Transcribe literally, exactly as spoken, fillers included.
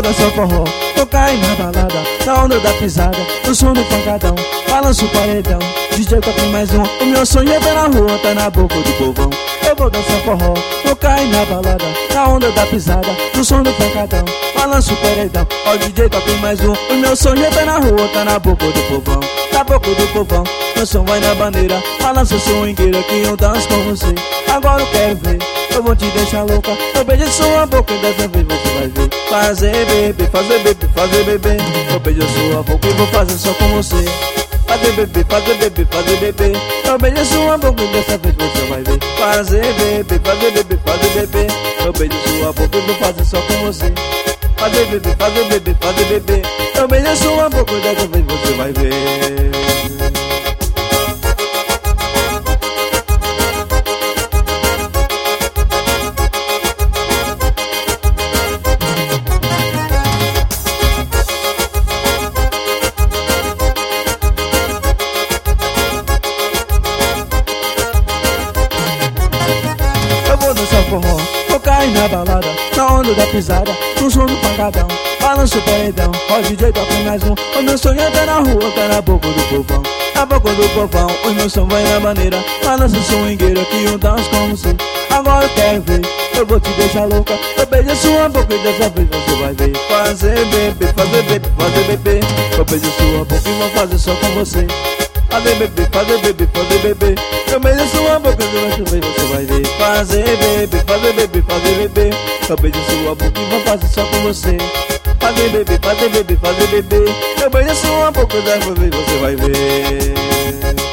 dançar forró, vou cair na balada, na onda da pisada, no som do pancadão, balanço o paredão. D J toca mais um, o meu sonho é tá na rua, tá na boca do povão. Eu vou dançar forró, vou cair na balada, na onda da pisada, no som do pancadão, balanço o paredão. Ó, o D J toca mais um, o meu sonho é tá na rua, tá na boca do povão. Na boca do povão, meu som vai na bandeira, balança swingueira que eu danço com você. Agora eu quero ver, eu vou te deixar louca, eu beijo sua boca e dessa vez você vai ver. Fazer bebê, fazer bebê, fazer bebê, eu beijo sua boca e vou fazer só com você. Fazer bebê, fazer bebê, fazer bebê, eu beijo sua boca e dessa vez você vai ver. Fazer bebê, fazer bebê, fazer bebê, eu beijo sua boca e vou fazer só com você. Fazer bebê, fazer bebê, fazer bebê, eu beijo sua boca e dessa vez você vai ver. Forró, vou cair na balada, na onda da pisada, no som do pancadão, balanço o paredão. Ó, D J toca mais um, o meu sonho é tá na rua, tá na boca do povão. Na boca do povão, o meu som vai na maneira, balança swingueira que eu danço com você. Agora eu quero ver, eu vou te deixar louca, eu beijo sua boca e dessa vez você vai ver. Fazer bebê, fazer bebê, fazer bebê, eu beijo sua boca e vou fazer só com você. Fazer bebê, fazer bebê, fazer bebê, eu beijo sua boca e dessa vez você vai ver. Fazer bebê, fazer bebê, fazer bebê, eu beijo sua boca e vou fazer só com você. Fazer bebê, fazer bebê, fazer bebê, eu beijo sua boca e dessa vez você vai ver.